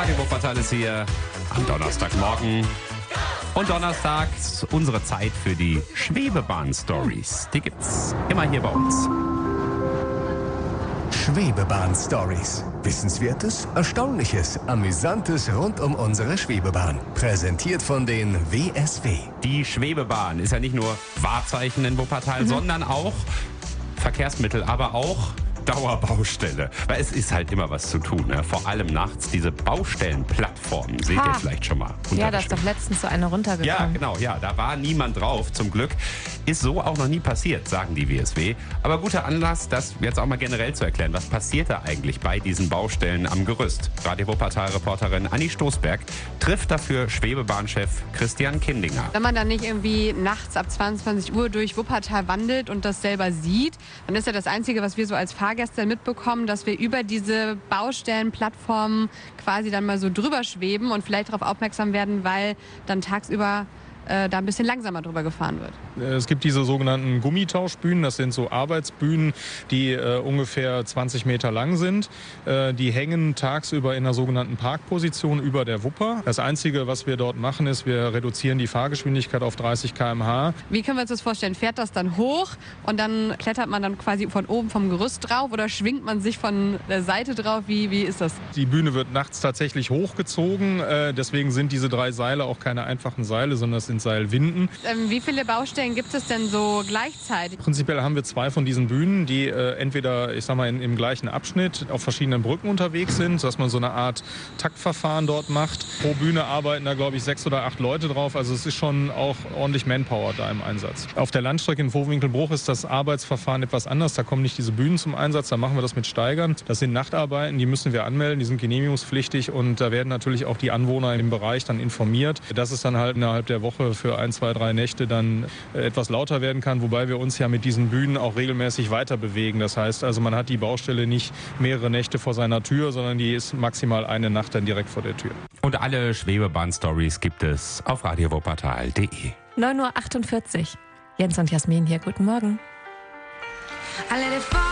Radio Wuppertal ist hier am Donnerstagmorgen. Und donnerstags unsere Zeit für die Schwebebahn-Stories. Die gibt's immer hier bei uns. Schwebebahn-Stories. Wissenswertes, Erstaunliches, Amüsantes rund um unsere Schwebebahn. Präsentiert von den WSW. Die Schwebebahn ist ja nicht nur Wahrzeichen in Wuppertal, sondern auch Verkehrsmittel, aber auch Dauerbaustelle. Weil es ist halt immer was zu tun. Ne? Vor allem nachts diese Baustellenplattformen. Seht ihr vielleicht schon mal. Ja, da ist doch letztens so eine runtergekommen. Ja, genau. Ja, da war niemand drauf, zum Glück. Ist so auch noch nie passiert, sagen die WSW. Aber guter Anlass, das jetzt auch mal generell zu erklären. Was passiert da eigentlich bei diesen Baustellen am Gerüst? Radio Wuppertal-Reporterin Anni Stoßberg trifft dafür Schwebebahnchef Christian Kindinger. Wenn man dann nicht irgendwie nachts ab 22 Uhr durch Wuppertal wandelt und das selber sieht, dann ist ja das Einzige, was wir so als Fahrgäste mitbekommen, dass wir über diese Baustellenplattformen quasi dann mal so drüber schweben und vielleicht darauf aufmerksam werden, weil dann tagsüber da ein bisschen langsamer drüber gefahren wird. Es gibt diese sogenannten Gummitauschbühnen, das sind so Arbeitsbühnen, die ungefähr 20 Meter lang sind. Die hängen tagsüber in einer sogenannten Parkposition über der Wupper. Das Einzige, was wir dort machen, ist, wir reduzieren die Fahrgeschwindigkeit auf 30 km/h. Wie können wir uns das vorstellen? Fährt das dann hoch und dann klettert man dann quasi von oben vom Gerüst drauf oder schwingt man sich von der Seite drauf? Wie ist das? Die Bühne wird nachts tatsächlich hochgezogen. Deswegen sind diese 3 Seile auch keine einfachen Seile, sondern es sind Seilwinden. Wie viele Baustellen gibt es denn so gleichzeitig? Prinzipiell haben wir 2 von diesen Bühnen, die entweder, ich sag mal, im gleichen Abschnitt auf verschiedenen Brücken unterwegs sind, sodass man so eine Art Taktverfahren dort macht. Pro Bühne arbeiten da, glaube ich, 6 oder 8 Leute drauf. Also es ist schon auch ordentlich Manpower da im Einsatz. Auf der Landstrecke in Vohwinkelbruch ist das Arbeitsverfahren etwas anders. Da kommen nicht diese Bühnen zum Einsatz, da machen wir das mit Steigern. Das sind Nachtarbeiten, die müssen wir anmelden, die sind genehmigungspflichtig und da werden natürlich auch die Anwohner im Bereich dann informiert. Das ist dann halt innerhalb der Woche für 1, 2, 3 Nächte dann etwas lauter werden kann, wobei wir uns ja mit diesen Bühnen auch regelmäßig weiter bewegen. Das heißt also, man hat die Baustelle nicht mehrere Nächte vor seiner Tür, sondern die ist maximal eine Nacht dann direkt vor der Tür. Und alle Schwebebahn-Stories gibt es auf radiowuppertal.de. 9:48 Uhr. Jens und Jasmin hier, guten Morgen. I let it fall.